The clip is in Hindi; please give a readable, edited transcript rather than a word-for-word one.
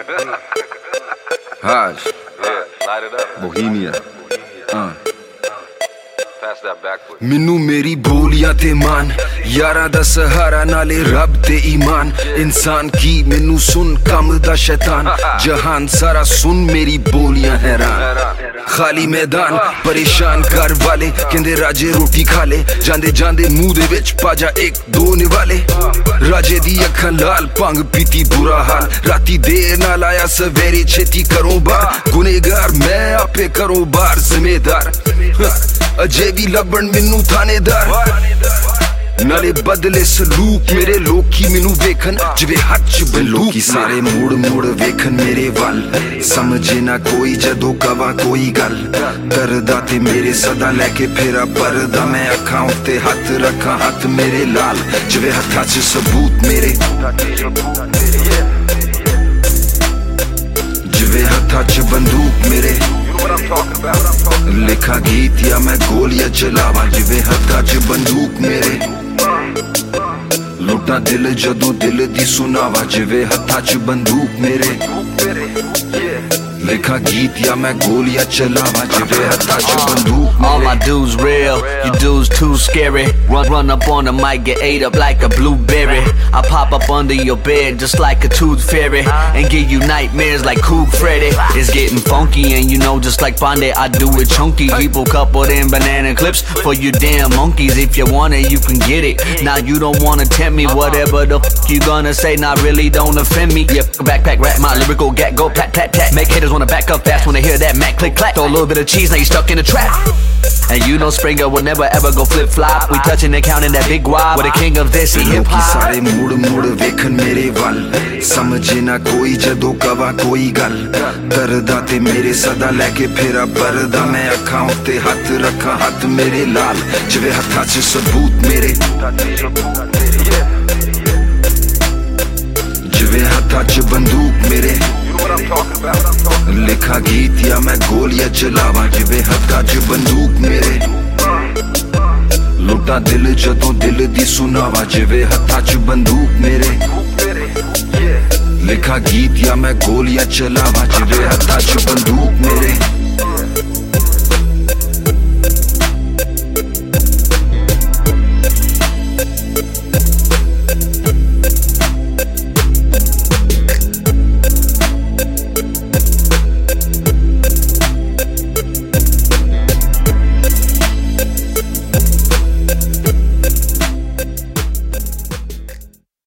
Hajj, light it up. Bohemia. Pass that backwards. Minu meri boliyan te मान यारा दा सहारा नाले रब ते ईमान इंसान की मैनू सुन कम दा शैतान जहान सारा सुन मेरी बोलियां हैरान खाली मैदान परेशान कर वाले कहंदे राजे रोटी खा ले जांदे जांदे मुंह दे विच पाजा एक दो निवाले राजे दी अखां लाल भंग पीती बुरा हाल राती देर नाल आया सवेरे छेती करो बार गुनेगार मैं आपे करो बार जिम्मेदार अजे भी लबन मैनू थानेदार नाले बदले सलूक मेरे लोकी मैनू वेखन जिवे हथ च बंदूक सारे मुड़ मुड़ वेखन मेरे वल समझे ना कोई जदों कवा कोई गल करदा ते मेरे सदा लेके फेरा परदा मैं अखां उत्ते हथ रखा हथ मेरे लाल जिवे हत्था च सबूत मेरे जिवे हत्था च बंदूक मेरे लिखा गीत या मैं गोलियां चलावा जिवे हत्था च बंदूक मेरे लुटा दिल जदों दिल दी सुनावा जिवे हत्था च बंदूक मेरे लिखा गीत या मैं गोलियां चलावा जिवे हत्था च बंदूक मेरे All my dudes real, you dudes too scary. Run up on the mic, get ate up like a blueberry. I pop up under your bed just like a tooth fairy and give you nightmares like Cool Freddy. It's getting funky and you know just like Bondé, I do it chunky. People coupled in banana clips for you damn monkeys. If you want it, you can get it. Now you don't wanna tempt me, whatever the f you gonna say, not really don't offend me. Yeah, backpack rap, my lyrical gat go pat pat pat. Make haters wanna back up fast when they hear that Mac click clack. Throw a little bit of cheese, now you stuck in a trap. And you know Springer will never ever go flip flop. We touching and counting that big wad. We're the king of this and hip hop. सारे मुड़ मुड़ वेखन मेरे वल समझे ना कोई जदों कवा कोई गल करदा ते मेरे सदा लेके फेरा परदा मैं अखां उत्ते हथ रखा हथ मेरे लाल जिवे हत्था च सबूत मेरे जिवे हत्था च बंदूक मेरे लिखा गीत या मैं गोलियां चलावा जिवे हत्था च बंदूक मेरे लुटा दिल जदों दिल दी सुनावा जिवे हत्था च बंदूक मेरे लिखा गीत या मैं गोलियां चलावा जिवे हत्था च बंदूक मेरे